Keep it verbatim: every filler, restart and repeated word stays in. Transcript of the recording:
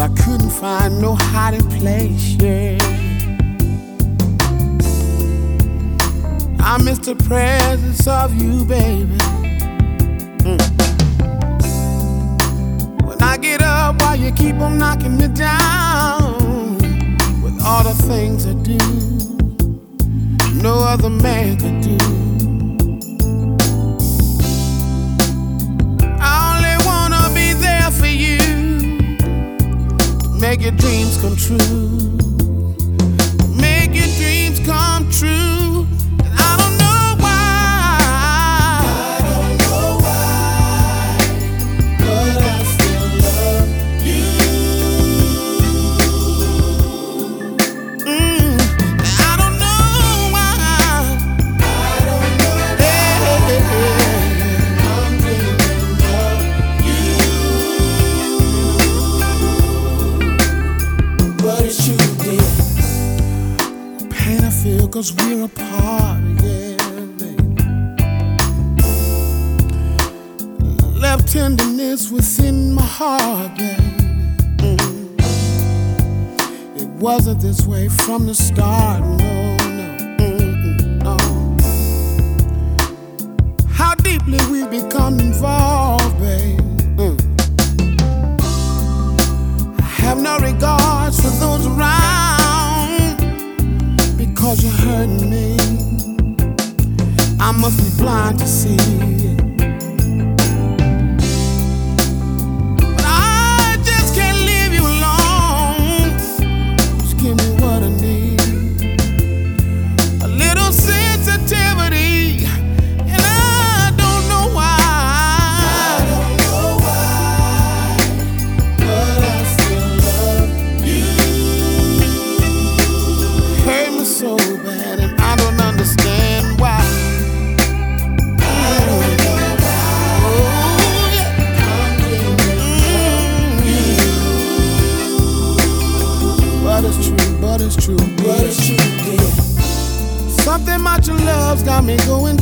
couldn't find no hiding place, yeah. I miss the presence of you, baby. Mm. When I get up, why you keep on knocking me down? With all the things I do, no other man could do. I only wanna be there for you, make your dreams come true, make your dreams come true. And I don't know why, I don't know why, but I still love you. mm, I don't know why, I don't know why, I'm dreaming of you. But it's true, dear. pain I feel 'cause we're apart, yeah, baby. Left tenderness within my heart, baby. Mm. It wasn't this way from the start, no, no, mm-mm, no. How deeply we become involved, baby. Mm. I have no regards for those around, because you're hurting me. I must be blind to see it. But I just can't leave you alone. Just give me what I need, a little sensitivity, and I don't know why. I don't know why, but I still love you. Hurt me so bad, and I don't understand why. I don't know why, Oh, yeah. I'm dreaming Mm. But it's true, but it's true, but it's true, dear. Something about your love's got me going